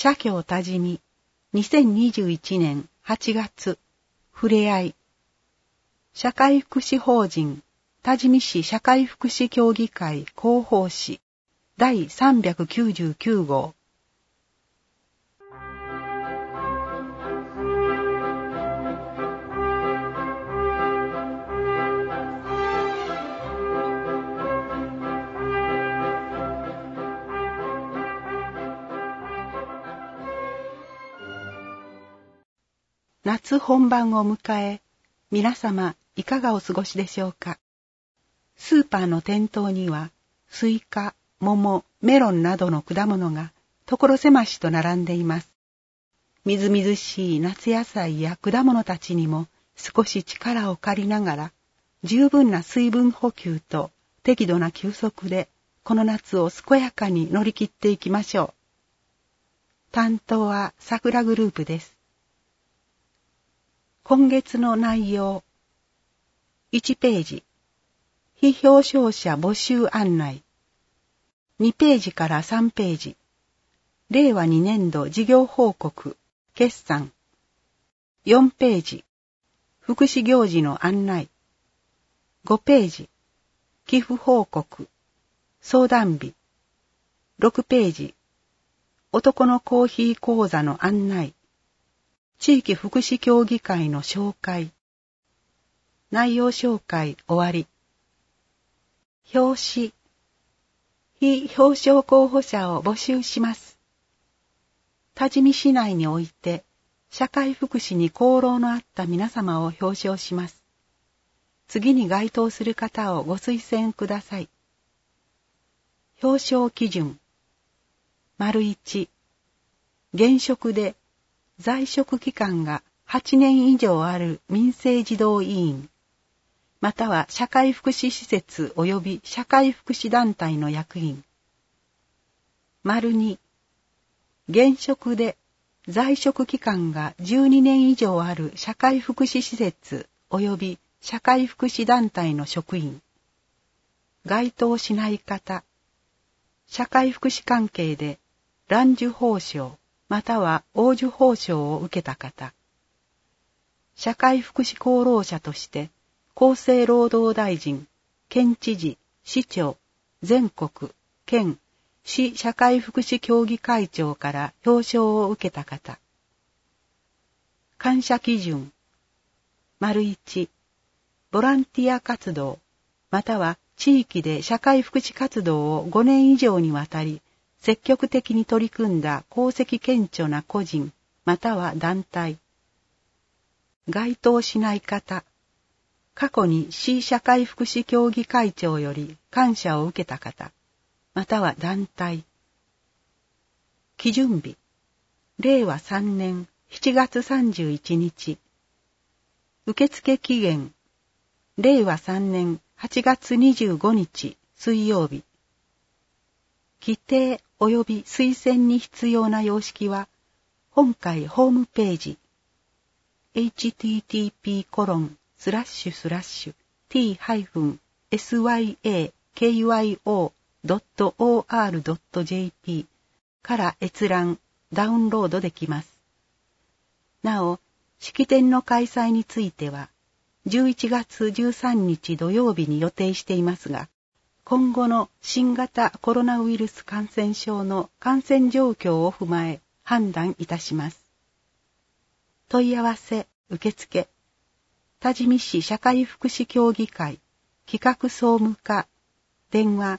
社協多治見2021年8月ふれあい社会福祉法人多治見市社会福祉協議会広報誌第399号夏本番を迎え、皆様いかがお過ごしでしょうか。スーパーの店頭には、スイカ、桃、メロンなどの果物が所狭しと並んでいます。みずみずしい夏野菜や果物たちにも少し力を借りながら、十分な水分補給と適度な休息で、この夏を健やかに乗り切っていきましょう。担当は桜グループです。今月の内容。1ページ。非表彰者募集案内。2ページから3ページ。令和2年度事業報告、決算。4ページ。福祉行事の案内。5ページ。寄付報告。相談日。6ページ。男のコーヒー講座の案内。地域福祉協議会の紹介。内容紹介終わり。表紙。非表彰候補者を募集します。多治見市内において、社会福祉に功労のあった皆様を表彰します。次に該当する方をご推薦ください。表彰基準。1、現職で、在職期間が8年以上ある民生児童委員、または社会福祉施設及び社会福祉団体の役員。2、現職で在職期間が12年以上ある社会福祉施設及び社会福祉団体の職員。該当しない方、社会福祉関係で蘭寿報奨、または応寿報奨を受けた方。社会福祉功労者として、厚生労働大臣、県知事、市長、全国、県、市社会福祉協議会長から表彰を受けた方。感謝基準。1、ボランティア活動、または地域で社会福祉活動を5年以上にわたり、積極的に取り組んだ功績顕著な個人、または団体。該当しない方。過去に市社会福祉協議会長より感謝を受けた方、または団体。基準日。令和3年7月31日。受付期限。令和3年8月25日水曜日。規定及び推薦に必要な様式は、本会ホームページ、http://t-sykyo.or.jp から閲覧、ダウンロードできます。なお、式典の開催については、11月13日土曜日に予定していますが、今後の新型コロナウイルス感染症の感染状況を踏まえ判断いたします。問い合わせ受付多治見市社会福祉協議会企画総務課電話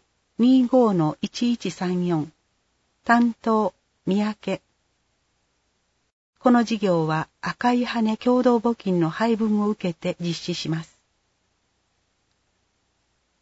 25-1134 担当三宅。この事業は赤い羽共同募金の配分を受けて実施します。